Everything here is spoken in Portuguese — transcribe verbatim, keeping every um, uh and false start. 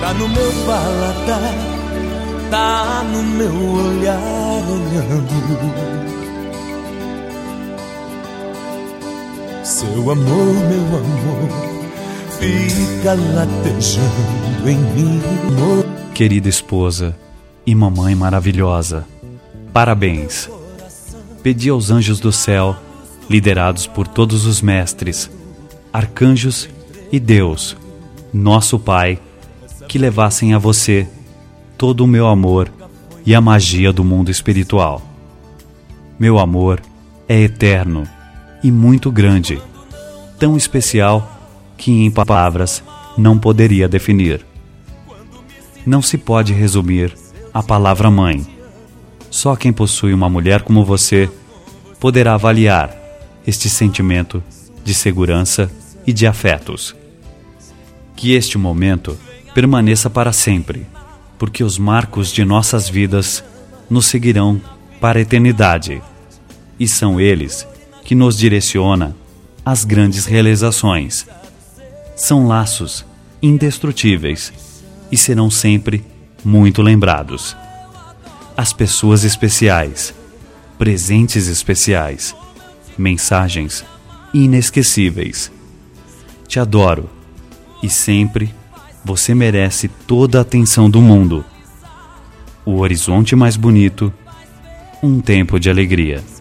tá no meu paladar, tá no meu olhar olhando. Seu amor, meu amor, fica latejando em mim. Querida esposa e mamãe maravilhosa, parabéns. Pedi aos anjos do céu, liderados por todos os mestres, arcanjos e Deus, nosso Pai, que levassem a você todo o meu amor e a magia do mundo espiritual. Meu amor é eterno e muito grande, tão especial que em palavras não poderia definir. Não se pode resumir a palavra mãe. Só quem possui uma mulher como você poderá avaliar este sentimento de segurança e de afetos. Que este momento permaneça para sempre, porque os marcos de nossas vidas nos seguirão para a eternidade, e são eles que nos direciona às grandes realizações. São laços indestrutíveis e serão sempre muito lembrados. As pessoas especiais, presentes especiais, mensagens inesquecíveis. Te adoro e sempre você merece toda a atenção do mundo. O horizonte mais bonito, um tempo de alegria.